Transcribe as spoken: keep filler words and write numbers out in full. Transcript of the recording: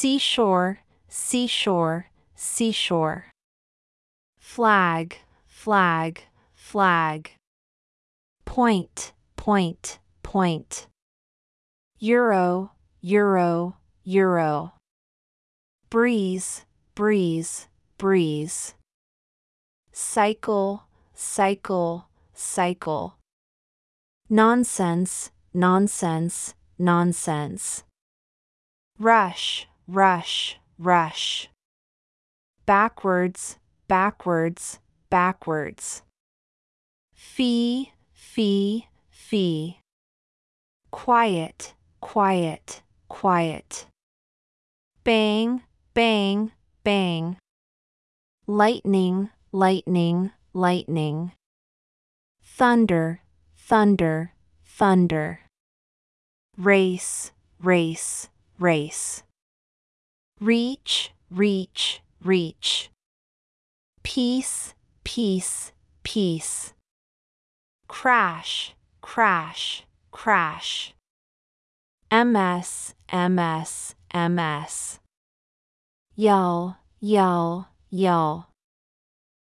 seashore, seashore, seashore. Flag, flag, flag. Point, point, point. Euro, euro, euro. Breeze, breeze, breeze. Cycle, cycle, cycle. Nonsense, nonsense, nonsense. Rush, rush, rush. Backwards, backwards, backwards. Fee, fee, fee. Quiet, quiet, quiet. Bang, bang, bang. Lightning, lightning, lightning. Thunder, thunder, thunder. Race, race, race. Reach, reach, reach. Peace, peace, peace. Crash, crash, crash. Ms, ms, ms. Yell, yell, yell.